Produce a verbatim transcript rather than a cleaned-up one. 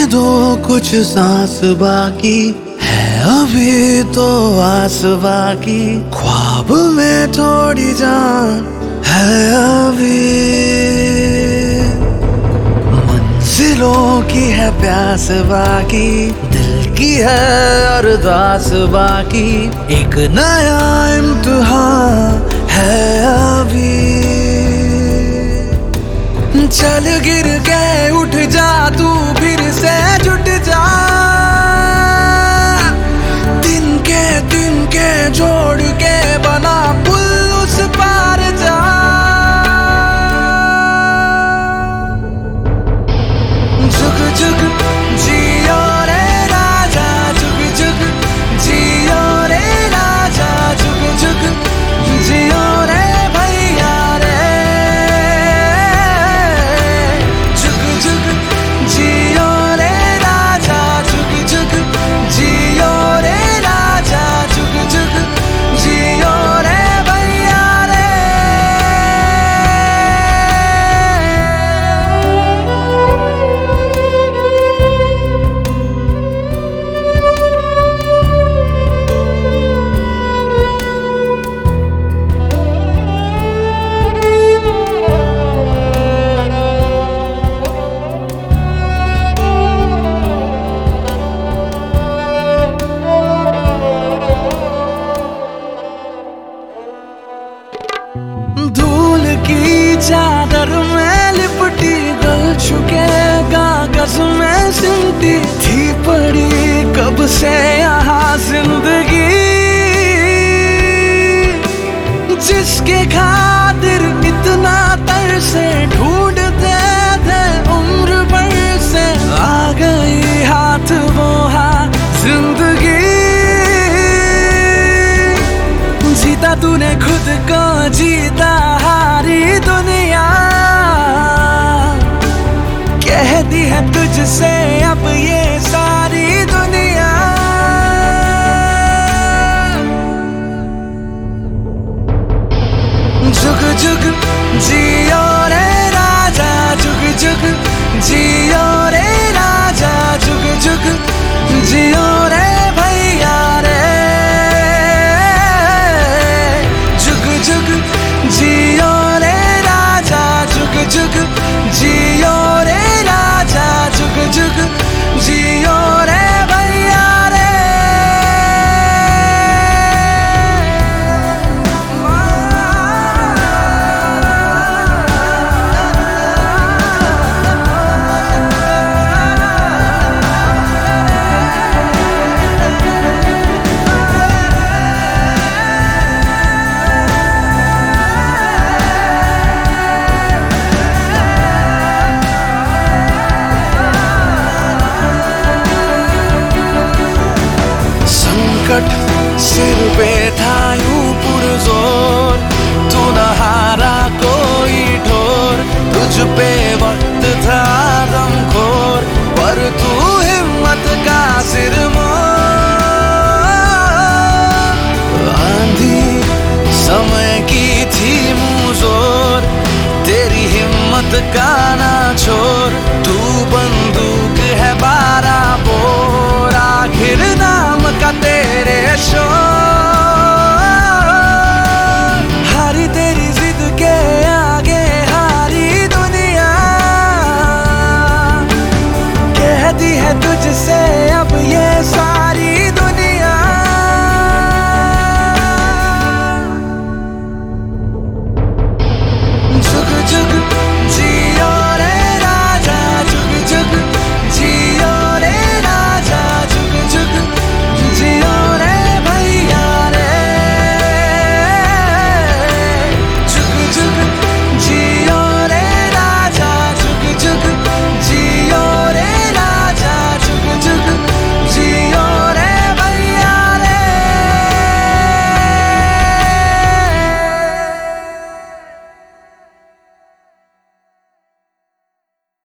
दो कुछ सांस बाकी है, अभी तो आस बाकी, ख्वाब में थोड़ी जान है अभी। मंजिलों की है प्यास बाकी, दिल की है अरदास बाकी, एक नया इम्तिहान है अभी। चल गिर के उठ जा तू, फिर से जुट जा, दिन के दिन के जोड़ के बना पुल उस पार जा। जुग जुग जियो रे राजा, जुग जुग जियो रे राजा, जुग जुग जियो रे भैया रे, जुग जुग जियो रे राजा, जुग जुग जियो रे राजा, जुग जुग जियो रे भैया रे। धूल की चादर में लिपटी, गल चुके कागज में सिमटी, थी पड़ी कब से यहाँ जिंदगी, जिसके खातिर इतना तरसे ढूंढते थे उम्र भर से, आ गई हाथ वो हाँ जिंदगी। जीता तूने खुद को, जीता हारी दुनिया, कहती है तुझसे अब ये सारी दुनिया। जुग जुग जियो रे राजा, जुग जुग जियो रे राजा, जुग जुग जियो रे भैया रे, जुग जियो रे राजा, जुग जुग जियो रे राजा, जुग जुग जियो रे भैया रे। संकट सिर पे था यूं पुरजोर, तू न हारा कोई ढोर, तुझ पे वक्त था गमखोर, पर तू हिम्मत का सिरमौर। आंधी समय की थी मुँह जोर, तेरी हिम्मत का ना छोर, तू बंदूक है बारह बोर, आखिर नाम का तेरे शोर। हारी तेरी जिद के आगे हारी दुनिया, कहती है तुझसे अब ये